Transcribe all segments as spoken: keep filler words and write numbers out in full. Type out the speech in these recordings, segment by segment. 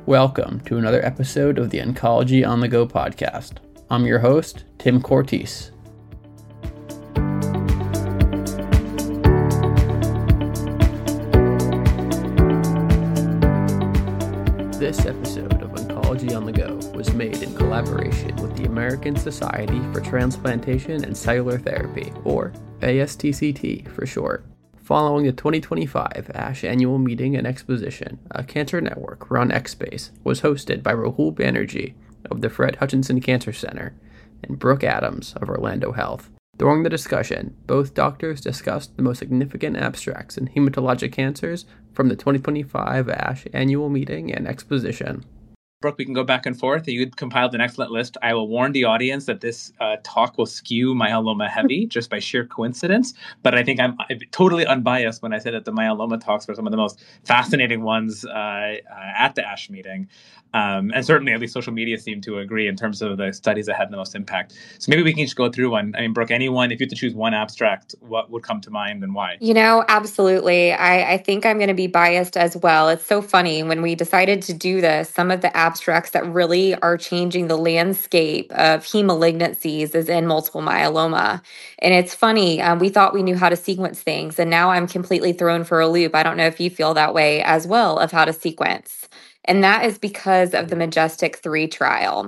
Welcome to another episode of the Oncology on the Go podcast. I'm your host, Tim Cortese. This episode of Oncology on the Go was made in collaboration with the American Society for Transplantation and Cellular Therapy, or A S T C T for short. Following the twenty twenty-five ASH Annual Meeting and Exposition, a cancer network run X-Space was hosted by Rahul Banerjee of the Fred Hutchinson Cancer Center and Brooke Adams of Orlando Health. During the discussion, both doctors discussed the most significant abstracts in hematologic cancers from the twenty twenty-five ASH Annual Meeting and Exposition. Brooke, we can go back and forth. You compiled an excellent list. I will warn the audience that this uh, talk will skew myeloma heavy just by sheer coincidence. But I think I'm, I'm totally unbiased when I say that the myeloma talks were some of the most fascinating ones uh, uh, at the ASH meeting. Um, and certainly, at least social media seemed to agree in terms of the studies that had the most impact. So maybe we can just go through one. I mean, Brooke, anyone, if you had to choose one abstract, what would come to mind and why? You know, absolutely. I, I think I'm going to be biased as well. It's so funny. When we decided to do this, some of the abstracts that really are changing the landscape of heme malignancies is in multiple myeloma. And it's funny. Um, we thought we knew how to sequence things, and now I'm completely thrown for a loop. I don't know if you feel that way as well of how to sequence. And that is because of the Majestic three trial.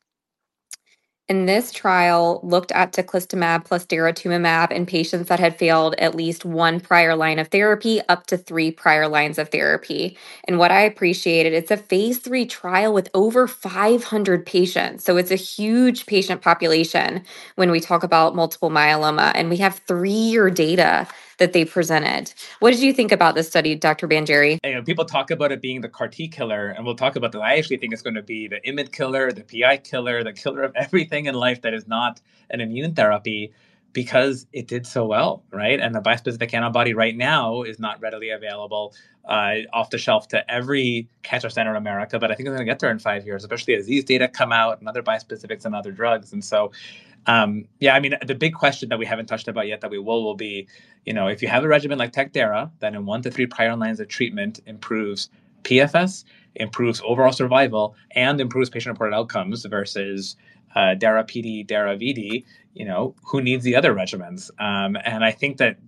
And this trial looked at teclistamab plus daratumumab in patients that had failed at least one prior line of therapy up to three prior lines of therapy. And what I appreciated, it's a phase three trial with over five hundred patients. So it's a huge patient population when we talk about multiple myeloma. And we have three-year data that they presented. What did you think about this study, Doctor Banerjee? You know, people talk about it being the C A R T killer, and we'll talk about that. I actually think it's going to be the I M I D killer, the P I killer, the killer of everything in life that is not an immune therapy, because it did so well, right? And the bispecific antibody right now is not readily available uh, off the shelf to every cancer center in America, but I think it's going to get there in five years, especially as these data come out and other bispecifics and other drugs. And so, um, yeah, I mean, the big question that we haven't touched about yet that we will will be, you know, if you have a regimen like TecDara that in one to three prior lines of treatment improves P F S, improves overall survival, and improves patient-reported outcomes versus uh, Dara-P D, Dara-V D, you know, who needs the other regimens? Um, and I think that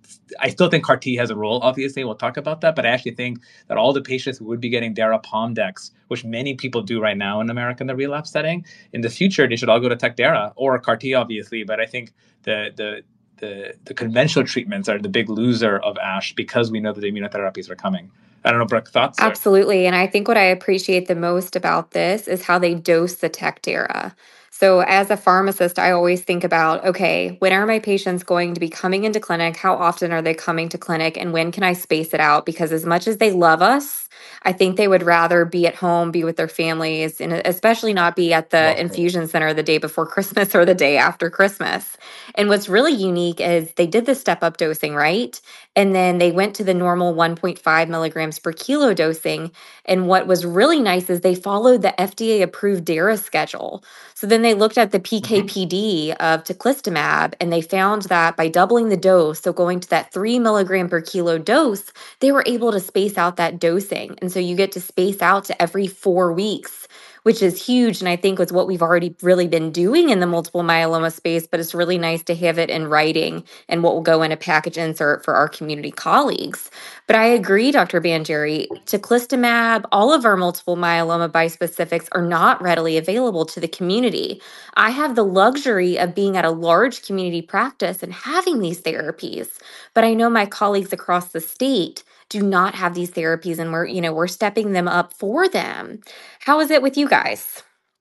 I still think C A R T has a role, obviously. We'll talk about that. But I actually think that all the patients who would be getting Dara-Pomdex, which many people do right now in America in the relapse setting, in the future, they should all go to TecDara or C A R T, obviously. But I think the the the, the conventional treatments are the big loser of ASH because we know that the immunotherapies are coming. I don't know, Brooke, thoughts? Absolutely. And I think what I appreciate the most about this is how they dose the TecDara. So as a pharmacist, I always think about, okay, when are my patients going to be coming into clinic? How often are they coming to clinic? And when can I space it out? Because as much as they love us, I think they would rather be at home, be with their families, and especially not be at the Well, infusion center the day before Christmas or the day after Christmas. And what's really unique is they did the step-up dosing, right? And then they went to the normal one point five milligrams per kilo dosing. And what was really nice is they followed the F D A-approved DARA schedule. So then they looked at the P K P D of teclistamab, and they found that by doubling the dose, so going to that three milligram per kilo dose, they were able to space out that dosing. And so you get to space out to every four weeks, which is huge. And I think it's what we've already really been doing in the multiple myeloma space, but it's really nice to have it in writing and what will go in a package insert for our community colleagues. But I agree, Doctor Banerjee, teclistamab, all of our multiple myeloma bispecifics are not readily available to the community. I have the luxury of being at a large community practice and having these therapies, but I know my colleagues across the state do not have these therapies, and we're, you know, we're stepping them up for them. How is it with you guys?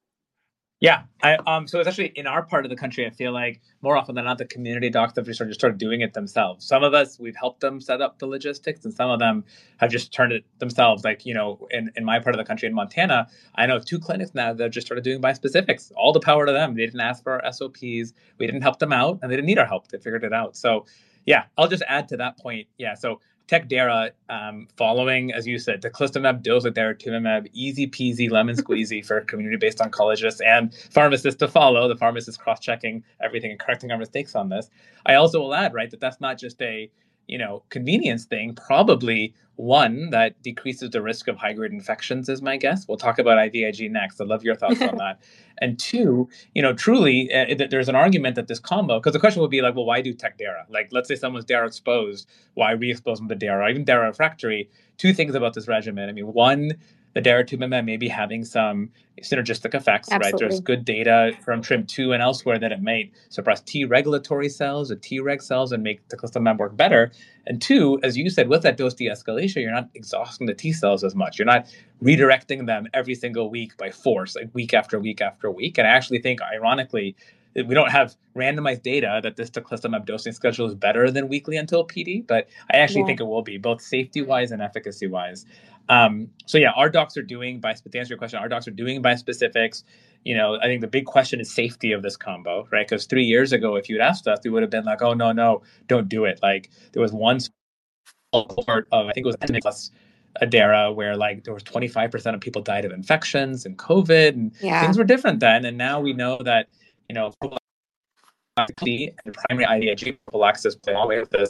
Yeah, I, um, so it's actually in our part of the country, I feel like more often than not, the community docs have just started, just started doing it themselves. Some of us, we've helped them set up the logistics, and some of them have just turned it themselves. Like, you know, in, in my part of the country in Montana, I know of two clinics now that have just started doing bispecifics. All the power to them. They didn't ask for our S O Ps. We didn't help them out, and they didn't need our help. They figured it out. So yeah, I'll just add to that point. Yeah, so TecDara, um, following, as you said, teclistamab, daratumumab, easy peasy, lemon squeezy for community-based oncologists and pharmacists to follow. The pharmacist cross-checking everything and correcting our mistakes on this. I also will add, right, that that's not just a you know, convenience thing, probably one that decreases the risk of high-grade infections is my guess. We'll talk about IVIG next. I'd love your thoughts on that. And two, you know, truly, uh, there's an argument that this combo, because the question would be like, well, why do Tec-Dara? Like, let's say someone's Dara exposed, why re-expose them to Dara, even Dara refractory? Two things about this regimen. I mean, one, the daratumumab may be having some synergistic effects, Absolutely. right? There's good data from TRIM two and elsewhere that it may suppress T regulatory cells, the Treg cells, and make teclistamab work better. And two, as you said, with that dose de-escalation, you're not exhausting the T cells as much. You're not redirecting them every single week by force, like week after week after week. And I actually think, ironically, we don't have randomized data that this teclistamab dosing schedule is better than weekly until P D, but I actually Yeah. think it will be, both safety-wise and efficacy-wise. Um, so yeah, our docs are doing, by, to answer your question, our docs are doing bispecifics. You know, I think the big question is safety of this combo, right? Because three years ago, if you'd asked us, we would have been like, oh, no, no, don't do it. Like, there was one cohort of, I think it was plus Adara, where like there was twenty-five percent of people died of infections and COVID, and Yeah. things were different then. And now we know that, you know, and primary IVIG prophylaxis play along with this.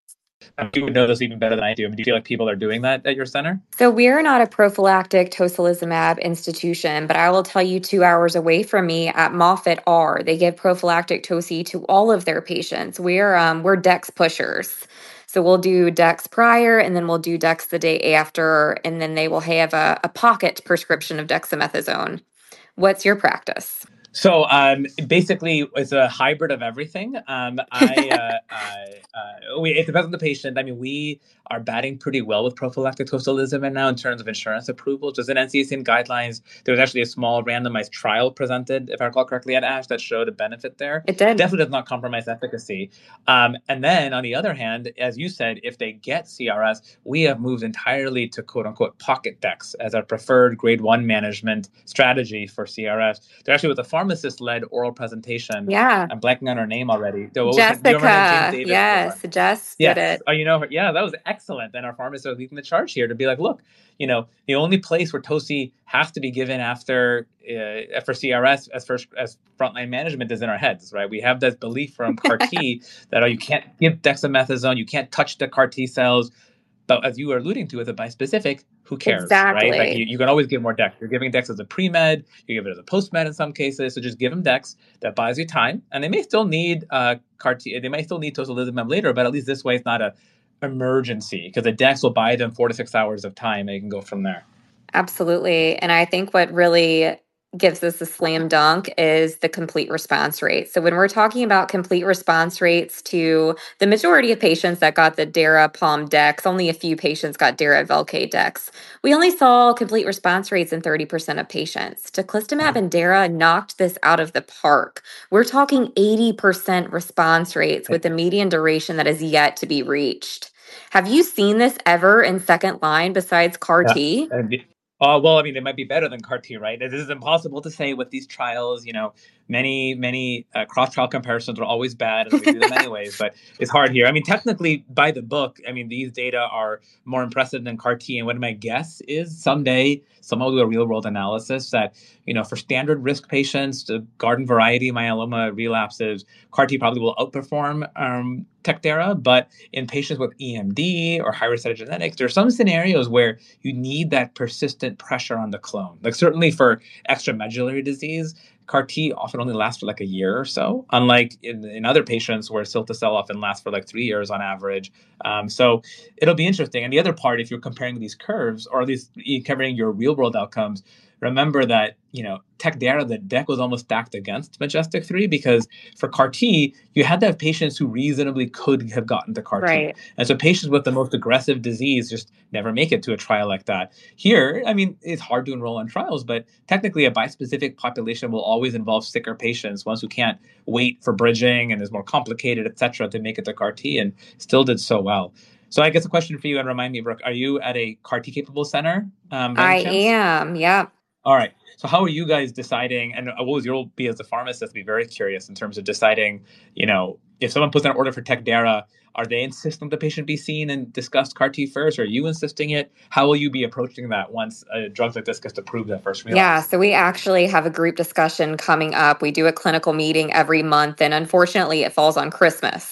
Um, you would know this even better than I do. I mean, do you feel like people are doing that at your center? So we're not a prophylactic tocilizumab institution, but I will tell you two hours away from me at Moffitt are. They give prophylactic toci to all of their patients. We're um, we're Dex pushers. So we'll do Dex prior, and then we'll do Dex the day after, and then they will have a, a pocket prescription of dexamethasone. What's your practice? So um, basically, it's a hybrid of everything. Um, I, uh, uh, uh, we, it depends on the patient. I mean, we are batting pretty well with prophylactic tocilizumab now in terms of insurance approval. Just in N C C N guidelines, there was actually a small randomized trial presented, if I recall correctly, at ASH that showed a benefit there. It did. Definitely does not compromise efficacy. Um, and then on the other hand, as you said, if they get C R S, we have moved entirely to quote unquote pocket dex as our preferred grade one management strategy for C R S. There actually was a pharmacist-led oral presentation. Yeah. I'm blanking on her name already. So what was Jessica. her- do you remember her name? James Davis? Yes, Jess Yes. did it. Oh, you know her. Yeah, that was excellent. And our pharmacists are leading the charge here to be like, look, you know, the only place where Toci has to be given after uh, for C R S as first as frontline management is in our heads, right? We have this belief from CAR T that oh, you can't give dexamethasone, you can't touch the CAR T cells. But as you were alluding to with a bispecific, who cares, Exactly. right? Like you, you can always give more dex. You're giving dex as a pre-med, you give it as a post-med in some cases. So just give them dex. That buys you time, and they may still need uh, CAR T. They may still need tocilizumab later, but at least this way it's not a emergency because the dex will buy them four to six hours of time, and they can go from there. Absolutely. And I think what really gives us a slam dunk is the complete response rate. So when we're talking about complete response rates to the majority of patients that got the Dara Palm Dex, only a few patients got Dara Velcade Dex. We only saw complete response rates in thirty percent of patients. Teclistamab and Dara knocked this out of the park. We're talking eighty percent response rates with a median duration that is yet to be reached. Have you seen this ever in second line besides CAR T? Yeah. And, uh, well, I mean, it might be better than CAR T, right? It is impossible to say with these trials. You know, many, many uh, cross-trial comparisons are always bad, and we do them anyways. But it's hard here. I mean, technically, by the book, I mean, these data are more impressive than CAR T. And what my guess is someday someone will do a real-world analysis that, you know, for standard risk patients, the garden variety myeloma relapses, CAR T probably will outperform um, Tec-Dara, but in patients with E M D or high-risk cytogenetics, there are some scenarios where you need that persistent pressure on the clone. Like certainly for extramedullary disease, CAR T often only lasts for like a year or so, unlike in, in other patients where cilta-cel often lasts for like three years on average. Um, so it'll be interesting. And the other part, if you're comparing these curves, or at least comparing your real-world outcomes, remember that, you know, Tec-Dara, the deck was almost stacked against Majestic three because for CAR T, you had to have patients who reasonably could have gotten to CAR T. Right. And so patients with the most aggressive disease just never make it to a trial like that. Here, I mean, it's hard to enroll on trials, but technically a bispecific population will always involve sicker patients, ones who can't wait for bridging and is more complicated, et cetera, to make it to CAR T, and still did so well. So I guess a question for you, and remind me, Brooke, are you at a CAR T capable center? Um, I am, yeah. All right. So how are you guys deciding, and what was your role be as a pharmacist? Be very curious in terms of deciding, you know, if someone puts in an order for Tec-Dara, are they insisting the patient be seen and discuss CAR T first? Or are you insisting it? How will you be approaching that once a drug like this gets approved at first relapse? Yeah, so we actually have a group discussion coming up. We do a clinical meeting every month, and unfortunately it falls on Christmas.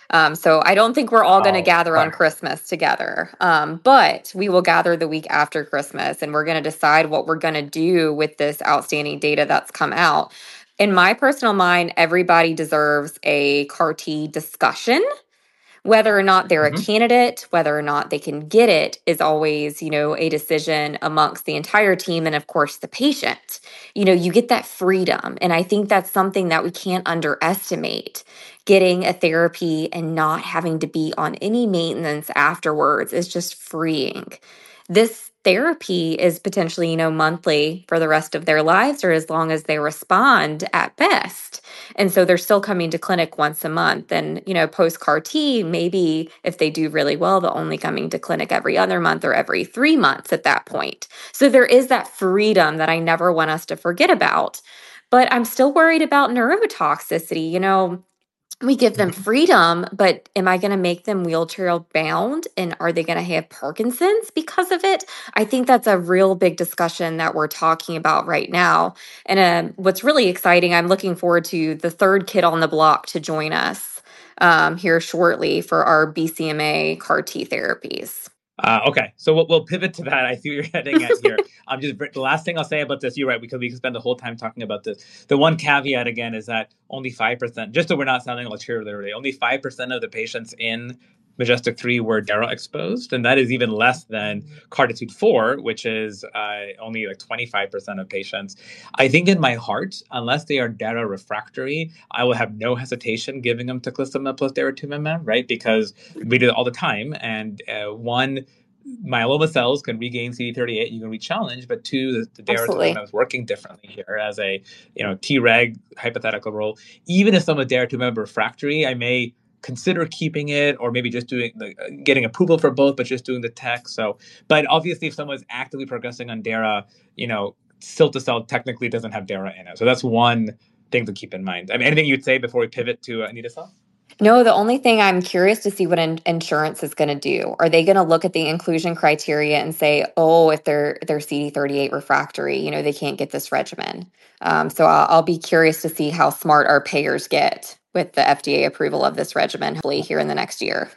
Um, so I don't think we're all going to Oh, gather on right. Christmas together. Um, but we will gather the week after Christmas and we're going to decide what we're going to do with this outstanding data that's come out. In my personal mind, everybody deserves a C A R T discussion. Whether or not they're a Mhm. candidate, whether or not they can get it is always, you know, a decision amongst the entire team and of course the patient. You know, you get that freedom. And I think that's something that we can't underestimate. Getting a therapy and not having to be on any maintenance afterwards is just freeing. This therapy is potentially, you know, monthly for the rest of their lives or as long as they respond at best. And so they're still coming to clinic once a month. And, you know, post C A R T, maybe if they do really well, they're only coming to clinic every other month or every three months at that point. So there is that freedom that I never want us to forget about. But I'm still worried about neurotoxicity. You know, we give them Mhm. freedom, but am I going to make them wheelchair bound? And are they going to have Parkinson's because of it? I think that's a real big discussion that we're talking about right now. And um, what's really exciting, I'm looking forward to the third kid on the block to join us um, here shortly for our B C M A C A R T therapies. Uh, okay, so we'll, we'll pivot to that. I see what you're heading at here. I'm just the last thing I'll say about this. You're right, because we can spend the whole time talking about this. The one caveat again is that only five percent, just so we're not sounding like cheerleader, only five percent of the patients in Majestic three were Dara exposed, and that is even less than Carditude four, which is uh, only like twenty-five percent of patients. I think in my heart, unless they are Dara refractory, I will have no hesitation giving them teclistamab plus daratumumab, right? Because we do it all the time, and uh, one, myeloma cells can regain C D thirty-eight, you can re-challenge, but two, the, the Absolutely. daratumumab is working differently here as a, you know, Treg hypothetical role. Even if someone with daratumumab refractory, I may consider keeping it or maybe just doing the uh, getting approval for both, but just doing the tech. So, but obviously if someone's actively progressing on Dara, you know, cilta-cel technically doesn't have Dara in it. So that's one thing to keep in mind. I mean, anything you'd say before we pivot to uh, anito-cel? No, the only thing I'm curious to see what in- insurance is going to do. Are they going to look at the inclusion criteria and say, "Oh, if they're they're C D thirty-eight refractory, you know, they can't get this regimen." Um, so I'll, I'll be curious to see how smart our payers get with the F D A approval of this regimen, hopefully here in the next year.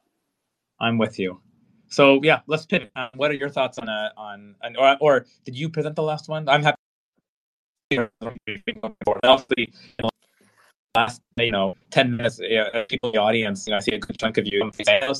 I'm with you. So yeah, let's pivot. Um, what are your thoughts on a on an, or, or did you present the last one? I'm happy. Obviously, last you know ten minutes, uh, people in the audience, you know, I see a good chunk of you.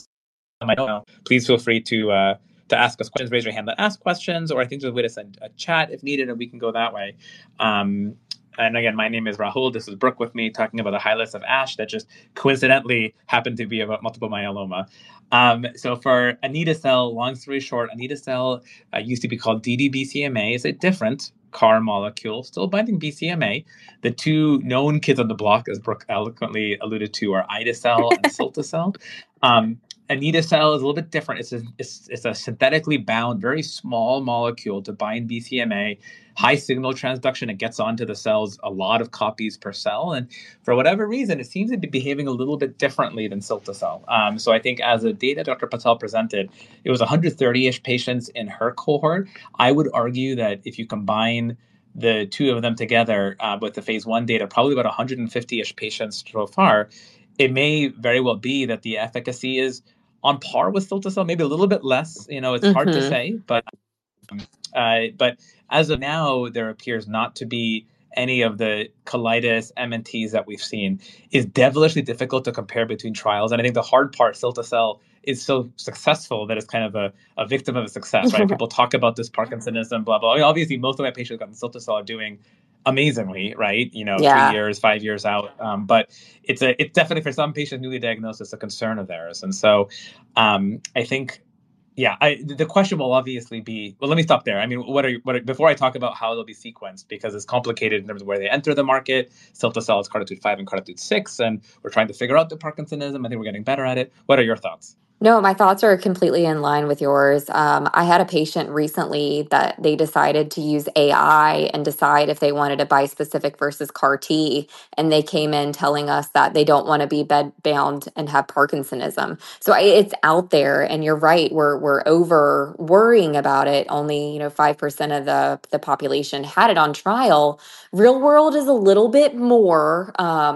I don't know. Please feel free to uh, to ask us questions. Raise your hand to ask questions, or I think there's a way to send a chat if needed, and we can go that way. Um, and again, my name is Rahul. This is Brooke with me talking about the highlights of ASH that just coincidentally happened to be about multiple myeloma. Um, so for anito-cel, long story short, anito-cel uh, used to be called D D B C M A. It's a different C A R molecule, still binding B C M A. The two known kids on the block, as Brooke eloquently alluded to, are ide-cel and cilta-cel. Um, anito-cel is a little bit different. It's a, it's, it's a synthetically bound, very small molecule to bind B C M A, high signal transduction. It gets onto the cells a lot of copies per cell. And for whatever reason, it seems to be behaving a little bit differently than cilta-cel. Um, so I think as the data Doctor Patel presented, it was one hundred thirty-ish patients in her cohort. I would argue that if you combine the two of them together uh, with the phase one data, probably about one hundred fifty-ish patients so far, it may very well be that the efficacy is on par with cilta-cel, maybe a little bit less. You know, it's hard to Mm-hmm. say, but uh, but as of now, there appears not to be any of the colitis M N Ts that we've seen. Is devilishly difficult to compare between trials, and I think the hard part, cilta-cel is so successful that it's kind of a, a victim of a success, right? People talk about this Parkinsonism, blah blah. I mean, obviously, most of my patients gotten cilta-cel are doing amazingly, right? You know, three Yeah. years, five years out. Um, but it's a it's definitely for some patients newly diagnosed, it's a concern of theirs, and so um, I think yeah, I, the question will obviously be. Well, let me stop there. I mean, what are what are, before I talk about how they'll be sequenced, because it's complicated in terms of where they enter the market. cilta-cel is Carditude five and Carditude six, and we're trying to figure out the Parkinsonism. I think we're getting better at it. What are your thoughts? No, my thoughts are completely in line with yours. Um, I had a patient recently that they decided to use A I and decide if they wanted a bispecific versus C A R T. And they came in telling us that they don't want to be bed bound and have Parkinsonism. So I, it's out there, and you're right. We're we're over worrying about it. Only you know five percent of the the population had it on trial. Real world is a little bit more. Um,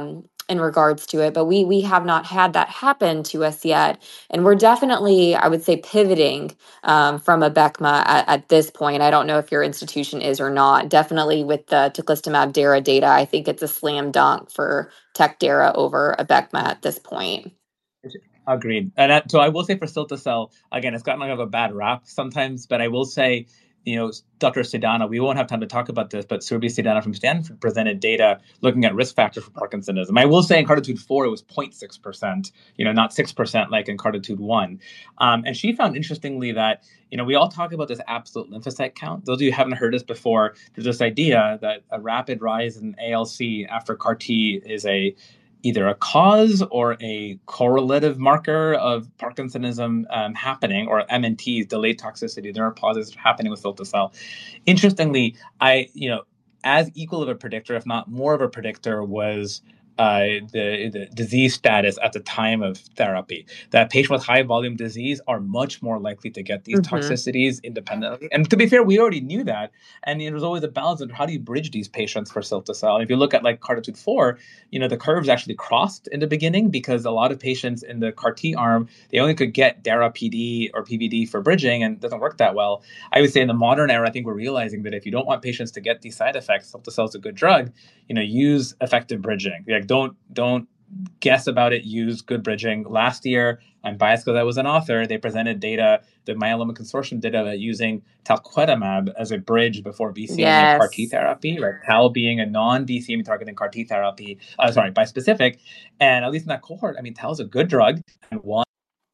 in regards to it, but we we have not had that happen to us yet. And we're definitely, I would say, pivoting um, from Abecma at, at this point. I don't know if your institution is or not. Definitely with the teclistamab Dara data, I think it's a slam dunk for Tec Dara over Abecma at this point. Agreed. And that, so I will say for Cilta-cel, again, it's gotten kind of a bad rap sometimes, but I will say, you know, Doctor Sedana, we won't have time to talk about this, but Surabhi Sedana from Stanford presented data looking at risk factors for Parkinsonism. I will say in CARTITUDE four, it was zero point six percent, you know, not six percent like in CARTITUDE one. Um, and she found, interestingly, that, you know, we all talk about this absolute lymphocyte count. Those of you who haven't heard this before, there's this idea that a rapid rise in A L C after CAR T is a either a cause or a correlative marker of Parkinsonism um, happening, or M N Ts, delayed toxicity. There are pauses happening with Cilta-cel. Interestingly, I, you know, as equal of a predictor, if not more of a predictor, was uh, the, the disease status at the time of therapy. That patients with high volume disease are much more likely to get these mm-hmm. toxicities independently. And to be fair, we already knew that. And there was always a balance of how do you bridge these patients for Cilta-cel. If you look at like CARTITUDE four, you know, the curves actually crossed in the beginning because a lot of patients in the CAR T arm, they only could get Dara P D or P V D for bridging, and it doesn't work that well. I would say in the modern era, I think we're realizing that if you don't want patients to get these side effects, Cilta-cel is a good drug. You know, use effective bridging. Like don't don't guess about it. Use good bridging. Last year, I'm biased because I was an author. They presented data, the Myeloma Consortium data, that using talquetamab as a bridge before B C M A yes. CAR T therapy, right? Tal being a non-B C M A targeting CAR T therapy, uh, sorry, bispecific, and at least in that cohort, I mean, Tal is a good drug, and one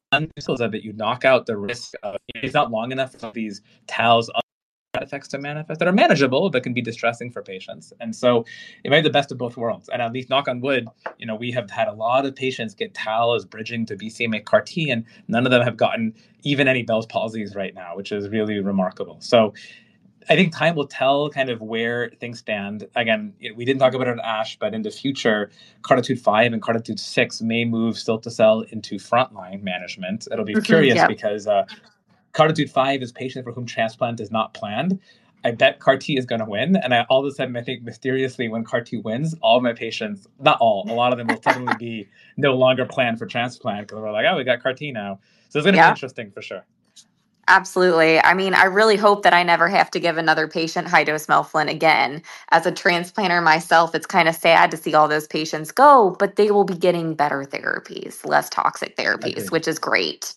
is that you knock out the risk of it's not long enough for these Tal's effects to manifest that are manageable but can be distressing for patients. And so it made the best of both worlds. And at least knock on wood, you know, we have had a lot of patients get Tal as bridging to B C M A CAR T, and none of them have gotten even any Bell's palsies right now, which is really remarkable. So I think time will tell kind of where things stand. Again, we didn't talk about it at ASH, but in the future, CARTITUDE five and CARTITUDE six may move Cilta-cel into frontline management. It'll be mm-hmm, curious yep. because uh, CARTITUDE five is patients for whom transplant is not planned. I bet CAR T is going to win. And I, all of a sudden, I think mysteriously when CAR T wins, all of my patients, not all, a lot of them will suddenly be no longer planned for transplant because we're like, oh, we got CAR T now. So it's going to yeah. be interesting for sure. Absolutely. I mean, I really hope that I never have to give another patient high-dose melphalan again. As a transplanter myself, it's kind of sad to see all those patients go, but they will be getting better therapies, less toxic therapies, okay. which is great.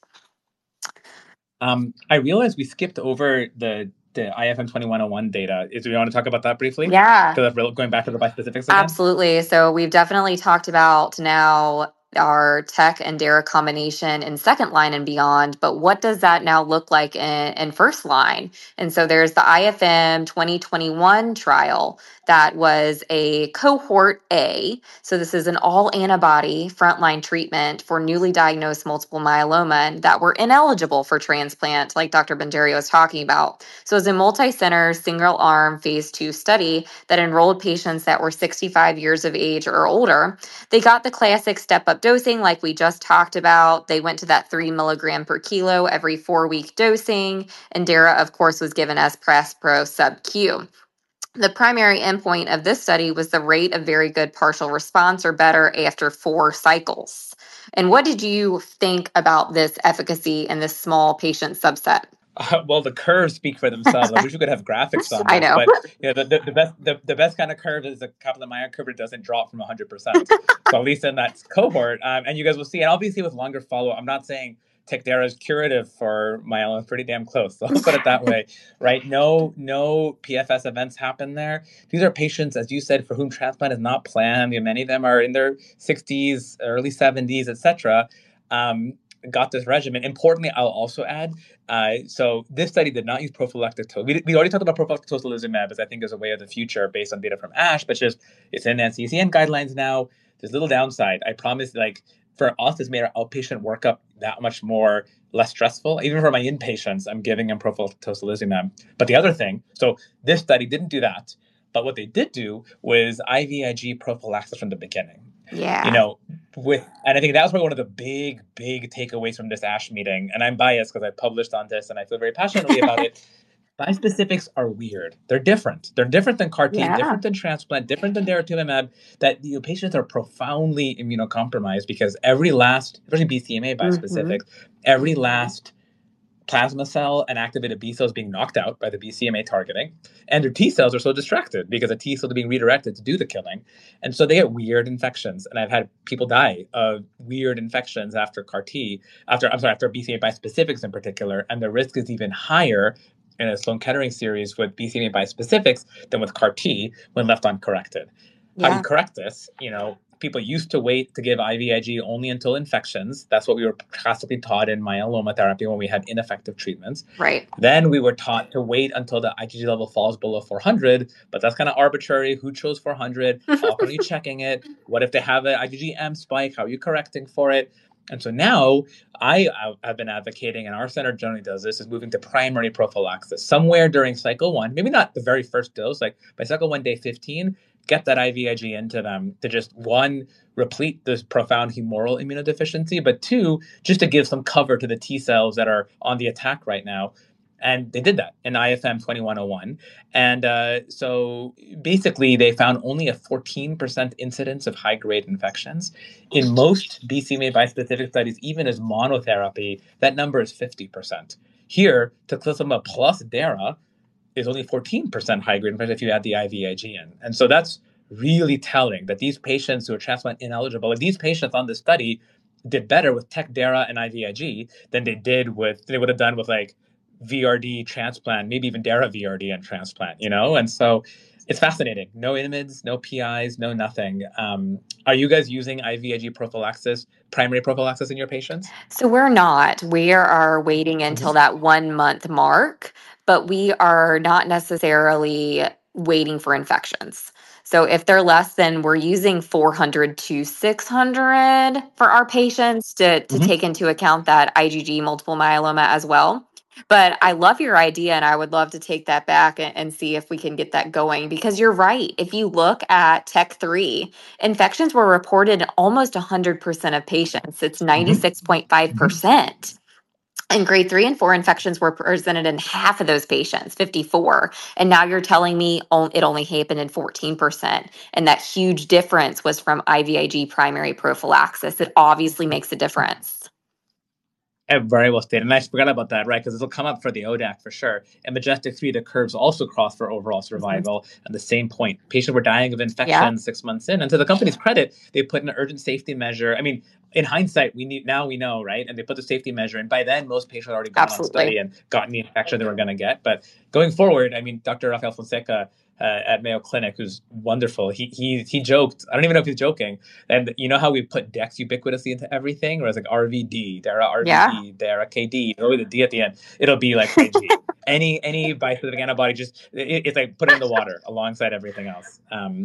Um, I realized we skipped over the the I F M twenty-one oh one data. Is, do you want to talk about that briefly? Yeah. Because going back to the bispecifics again? Absolutely. So we've definitely talked about now our Tec and Dara combination in second line and beyond, but what does that now look like in, in first line? And so there's the I F M twenty twenty-one trial that was a cohort A. So this is an all antibody frontline treatment for newly diagnosed multiple myeloma that were ineligible for transplant, like Doctor Banderio was talking about. So it's a multi-center, single arm phase two study that enrolled patients that were sixty-five years of age or older. They got the classic step-up dosing like we just talked about. They went to that three milligram per kilo every four-week dosing. And Dara, of course, was given as Prespro sub-Q. The primary endpoint of this study was the rate of very good partial response or better after four cycles. And what did you think about this efficacy in this small patient subset? Uh, well, the curves speak for themselves. I wish we could have graphics on this. I know. But you know, the, the, the best the, the best kind of curve is the Kaplan-Meier curve that doesn't drop from one hundred percent. So at least in that cohort, um, and you guys will see, and obviously with longer follow-up, I'm not saying Tec Dara is curative for myeloma, pretty damn close. So I'll put it that way, right? No, no P F S events happen there. These are patients, as you said, for whom transplant is not planned. You know, many of them are in their sixties, early seventies, et cetera. Um, got this regimen. Importantly, I'll also add, uh, so this study did not use prophylactic to- we, we already talked about prophylactic tocilizumab as I think is a way of the future based on data from ASH, but just it's in N C C N guidelines now. There's little downside. I promise, like, for us, it's made our outpatient workup that much more less stressful. Even for my inpatients, I'm giving them prophylactic tocilizumab. But the other thing, so this study didn't do that, but what they did do was I V I G prophylaxis from the beginning. Yeah. You know, with, and I think that was probably one of the big, big takeaways from this ASH meeting. And I'm biased because I published on this and I feel very passionately about it. bispecifics are weird. They're different. They're different than CAR T, Yeah. different than transplant, different than daratumumab, that you know, patients are profoundly immunocompromised because every last, especially B C M A bispecifics, mm-hmm. every last plasma cell and activated B cells being knocked out by the B C M A targeting, and their T cells are so distracted because the T cells are being redirected to do the killing, and so they get weird infections. And I've had people die of weird infections after CAR T, after I'm sorry, after B C M A bispecifics in particular, and the risk is even higher in a Sloan Kettering series with B C M A bispecifics than with CAR T when left uncorrected. Yeah. How do you correct this? You know, people used to wait to give I V I G only until infections. That's what we were classically taught in myeloma therapy when we had ineffective treatments. Right. Then we were taught to wait until the IgG level falls below four hundred, but that's kind of arbitrary. Who chose four hundred? How are you checking it? What if they have an IgG-M spike? How are you correcting for it? And so now I have been advocating, and our center generally does this, is moving to primary prophylaxis somewhere during cycle one, maybe not the very first dose, like by cycle one, day fifteen, get that I V I G into them to just, one, replete this profound humoral immunodeficiency, but two, just to give some cover to the T cells that are on the attack right now. And they did that in I F M twenty-one oh one. And uh, so basically they found only a fourteen percent incidence of high-grade infections. In most B C M A bispecific studies, even as monotherapy, that number is fifty percent. Here, teclistamab plus Dara is only fourteen percent high-grade infection if you add the I V I G in. And so that's really telling that these patients who are transplant ineligible, and these patients on this study did better with Tec Dara and I V I G than they did with, they would have done with like V R D transplant, maybe even Dara V R D and transplant, you know? And so it's fascinating. No IMiDs, no P Is, no nothing. Um, are you guys using I V I G prophylaxis, primary prophylaxis in your patients? So we're not. We are waiting until mm-hmm. that one month mark, but we are not necessarily waiting for infections. So if they're less than, we're using four hundred to six hundred for our patients to, to mm-hmm. take into account that IgG multiple myeloma as well. But I love your idea, and I would love to take that back and, and see if we can get that going, because you're right. If you look at Tec three, infections were reported in almost one hundred percent of patients. It's ninety-six point five percent. Mm-hmm. And grade three and four infections were presented in half of those patients, fifty-four. And now you're telling me it only happened in fourteen percent. And that huge difference was from I V I G primary prophylaxis. It obviously makes a difference. Very well stated. And I forgot about that, right? Because this will come up for the O D A C for sure. And Majestic three, the curves also cross for overall survival mm-hmm. at the same point. Patients were dying of infection yeah. six months in. And to the company's credit, they put an urgent safety measure. I mean, in hindsight, we need now we know, right? And they put the safety measure in. By then, most patients had already gone Absolutely. on study and gotten the infection they were going to get. But going forward, I mean, Doctor Rafael Fonseca Uh, at Mayo Clinic, who's wonderful. He he he joked. I don't even know if he's joking. And you know how we put Dex ubiquitously into everything, where it's like R V D, Dara R V D, yeah. Dara K D, or with a D at the end. It'll be like I G. any any bispecific antibody, just it, it's like put it in the water alongside everything else. Um,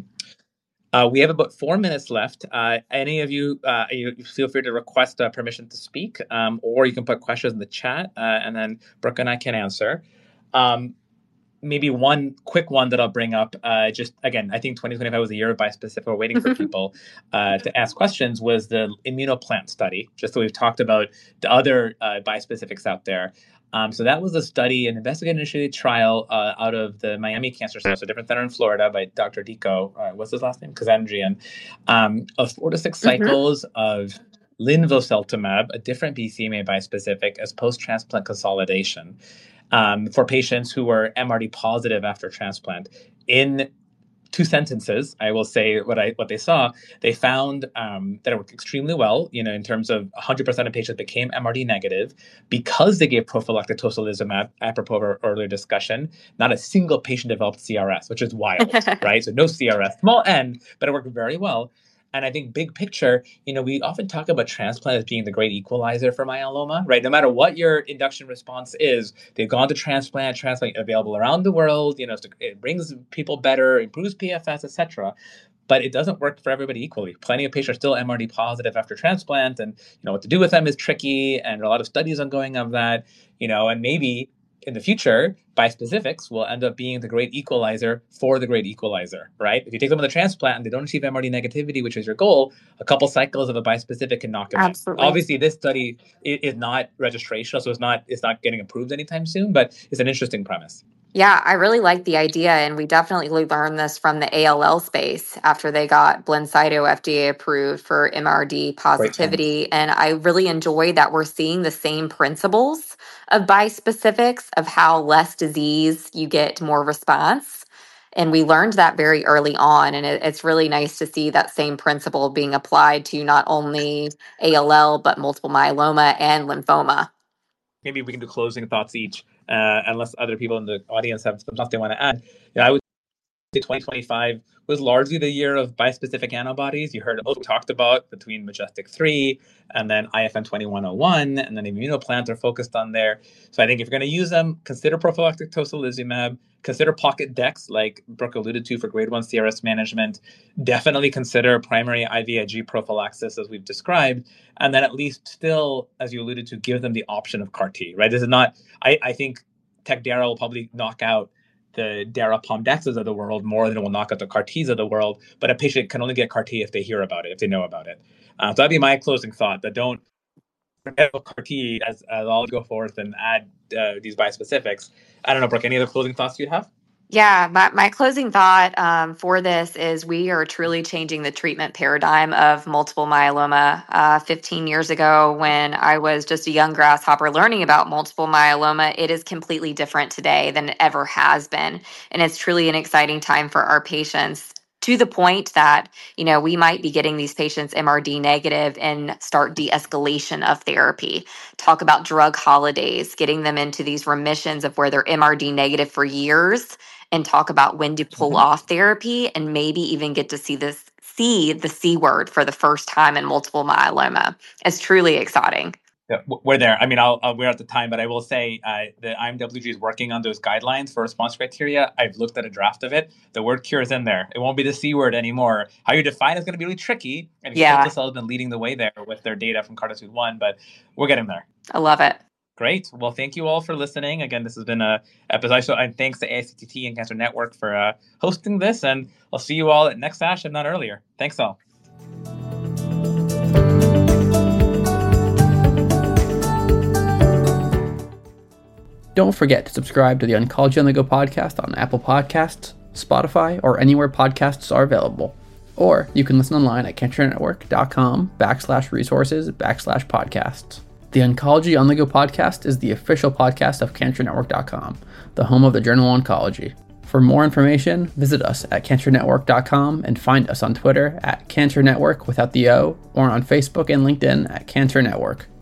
uh, we have about four minutes left. Uh, any of you, uh, you, you feel free to request uh, permission to speak, um, or you can put questions in the chat, uh, and then Brooke and I can answer. Um, Maybe one quick one that I'll bring up, uh, just again, I think twenty twenty-five was a year of bispecific. We're waiting for people uh, to ask questions, was the Immunoplant study, just so we've talked about the other uh, bispecifics out there. Um, so that was a study, an investigator-initiated trial uh, out of the Miami Cancer Center, so a different center in Florida by Doctor Dico, uh, what's his last name? Kazandrian, um, of four to six mm-hmm. cycles of linvoseltamab, a different B C M A bispecific, as post-transplant consolidation. Um, for patients who were M R D positive after transplant. In two sentences, I will say what I what they saw. They found um, that it worked extremely well, you know, in terms of one hundred percent of patients became M R D negative because they gave prophylactic tocilizumab, apropos of our earlier discussion. Not a single patient developed C R S, which is wild, right? So no C R S, small n, but it worked very well. And I think big picture, you know, we often talk about transplant as being the great equalizer for myeloma, right? No matter what your induction response is, they've gone to transplant, transplant available around the world, you know, it brings people better, improves P F S, et cetera. But it doesn't work for everybody equally. Plenty of patients are still M R D positive after transplant, and, you know, what to do with them is tricky, and a lot of studies ongoing of that, you know, and maybe in the future, bispecifics will end up being the great equalizer for the great equalizer, right? If you take them on the transplant and they don't achieve M R D negativity, which is your goal, a couple cycles of a bispecific can knock them Absolutely. out. Obviously, this study is not registrational, so it's not it's not getting approved anytime soon, but it's an interesting premise. Yeah, I really like the idea, and we definitely learned this from the A L L space after they got Blincyto F D A approved for M R D Great point. positivity. And I really enjoy that we're seeing the same principles of bispecifics of how less disease you get more response. And we learned that very early on, and it, it's really nice to see that same principle being applied to not only A L L but multiple myeloma and lymphoma. Maybe we can do closing thoughts each, uh, unless other people in the audience have something they want to add. Yeah, I would say twenty twenty-five was largely the year of bispecific antibodies. You heard what we talked about between Majestic three and then I F N twenty-one oh one, and then Immunoplants are focused on there. So I think if you're going to use them, consider prophylactic tocilizumab, consider pocket dex, like Brooke alluded to for grade one C R S management. Definitely consider primary I V I G prophylaxis, as we've described. And then at least still, as you alluded to, give them the option of C A R T, right? This is not, I, I think Tecdara will probably knock out the Dara-Pomdexes of the world more than it will knock out the C A R Ts of the world. But a patient can only get C A R T if they hear about it, if they know about it. Uh, so that'd be my closing thought, that don't forget about C A R T as, as I'll go forth and add uh, these bispecifics. I don't know, Brooke, any other closing thoughts you'd have? Yeah, my, my closing thought um, for this is we are truly changing the treatment paradigm of multiple myeloma. Uh, fifteen years ago, when I was just a young grasshopper learning about multiple myeloma, it is completely different today than it ever has been. And it's truly an exciting time for our patients, to the point that, you know, we might be getting these patients M R D negative and start de-escalation of therapy. Talk about drug holidays, getting them into these remissions of where they're M R D negative for years, and talk about when to pull Mm-hmm. off therapy, and maybe even get to see this see the C word for the first time in multiple myeloma. It's truly exciting. Yeah, we're there. I mean, I'll, I'll, we're at the time, but I will say uh, the I M W G is working on those guidelines for response criteria. I've looked at a draft of it. The word cure is in there. It won't be the C word anymore. How you define it is going to be really tricky. And Yeah, Cilta-cel has been leading the way there with their data from CARTITUDE one, but we're getting there. I love it. Great. Well, thank you all for listening. Again, this has been a episode. So, and thanks to A I C T T and Cancer Network for uh, hosting this. And I'll see you all at next ASH, if not earlier. Thanks all. Don't forget to subscribe to the Oncology on the Go podcast on Apple Podcasts, Spotify, or anywhere podcasts are available. Or you can listen online at cantornetwork.com backslash resources backslash podcasts. The Oncology on the Go podcast is the official podcast of cantor network dot com, the home of the Journal of Oncology. For more information, visit us at cantor network dot com and find us on Twitter at Cantor Network without the O, or on Facebook and LinkedIn at Cantor Network.